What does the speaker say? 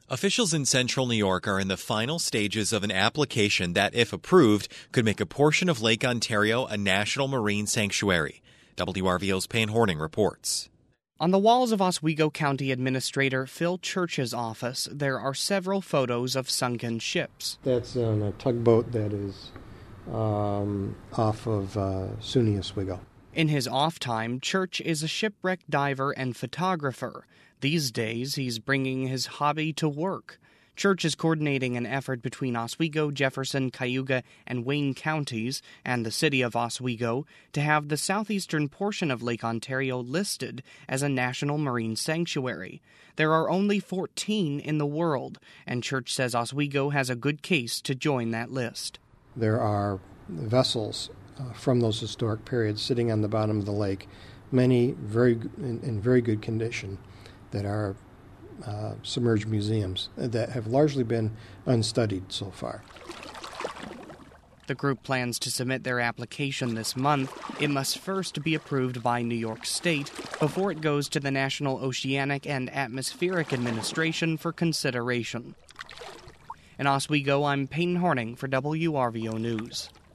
Officials in central New York are in the final stages of an application that, if approved, could make a portion of Lake Ontario a national marine sanctuary. WRVO's Payne Horning reports. On the walls of Oswego County Administrator Phil Church's office, there are several photos of sunken ships. That's on a tugboat that is off of SUNY Oswego. In his off time, Church is a shipwreck diver and photographer. These days, he's bringing his hobby to work. Church is coordinating an effort between Oswego, Jefferson, Cayuga, and Wayne counties and the city of Oswego to have the southeastern portion of Lake Ontario listed as a national marine sanctuary. There are only 14 in the world, and Church says Oswego has a good case to join that list. There are vessels from those historic periods sitting on the bottom of the lake, many in very good condition, that are submerged museums that have largely been unstudied so far. The group plans to submit their application this month. It must first be approved by New York State before it goes to the National Oceanic and Atmospheric Administration for consideration. In Oswego, I'm Payne Horning for WRVO News.